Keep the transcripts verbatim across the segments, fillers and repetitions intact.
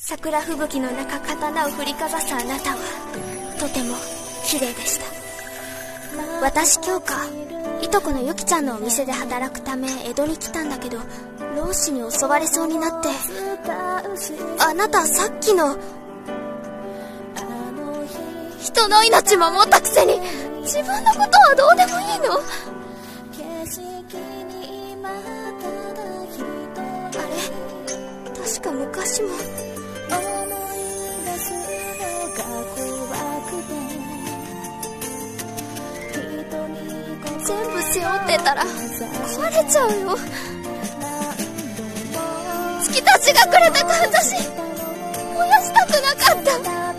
桜吹雪の中刀を振りかざすあなたはとても綺麗でした。私今日かいとこのゆきちゃんのお店で働くため江戸に来たんだけど、老師に襲われそうになって。あなたさっきの人の命守ったくせに自分のことはどうでもいいの？あれ確か昔も全部背負ってたら壊れちゃうよ。月たちがくれたかんざし燃やしたくなかった。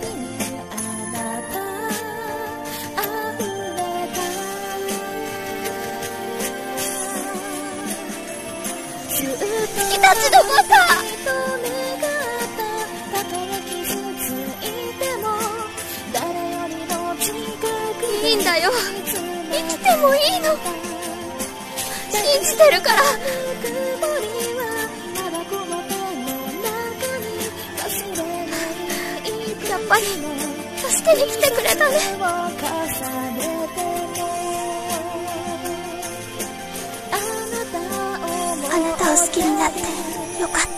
月たちのバカ。いいんだよ、生きてもいいの。信じてるから。やっぱり助けに来てくれたね。あなたを好きになってよかった。